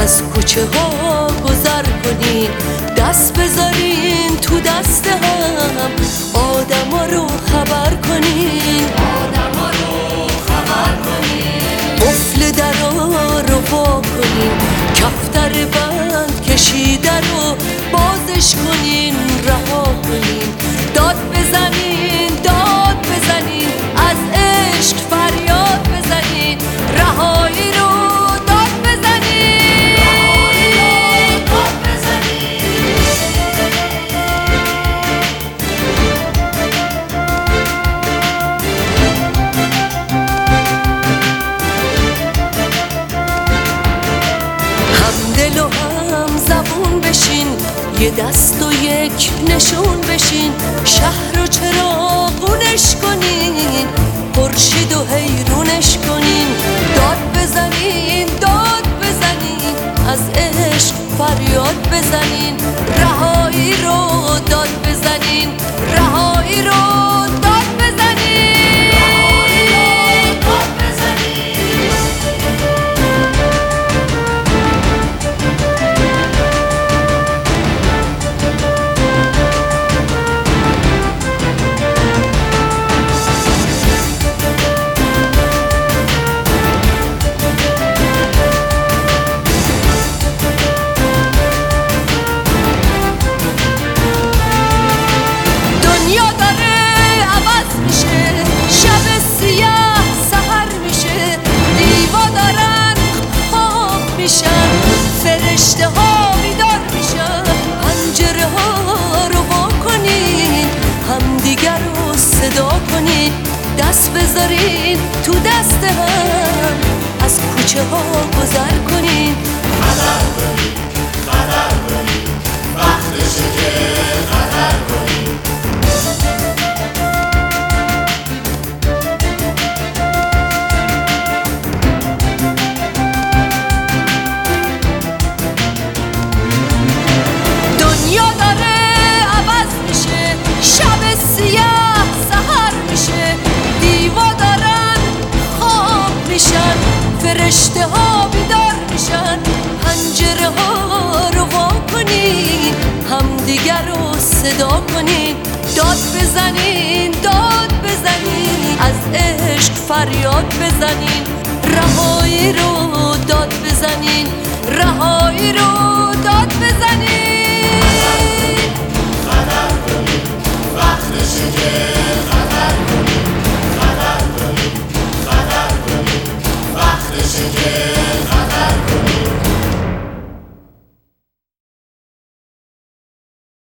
از کوچه ها گذر کنین، دست بذارین تو دست هم، آدما رو خبر کنین، آدما رو خبر کنین. قفل درا رو وا کنین، کفتر بند کشیده رو بازش کنین، رها کنین. داد بزنین، داد بزنین، از عشق فریاد بزنین، رهایی رو داد بزنین، رهایی رو داد بزنین. همدل و هم زبون بشین، یه دست و یک نشون بشین، شهر و چراغونش کنین، خورشید و حیرونش کنین. داد بزنین، داد بزنین، از عشق فریاد بزنین، رهایی رو داد بزنین، رهایی رو داد بزنین، رهایی رو داد بزنین. فرشته ها بیدار میشن، پنجره ها رو وا کنین، همدیگر رو صدا کنین، دست بذارین تو دست هم، از کوچه ها گذر کنین. قدر کنین، قدر کنین، وقتشه که قدر کنین. دنیا داره عوض میشه، شب سیاه سحر میشه، دیوا دارن خواب میشن، فرشته ها بیدار میشن، پنجره ها رو وا کنین، همدیگر رو صدا کنین. داد بزنین، داد بزنین، از عشق فریاد بزنین، رهایی رو داد بزنین، رهایی رو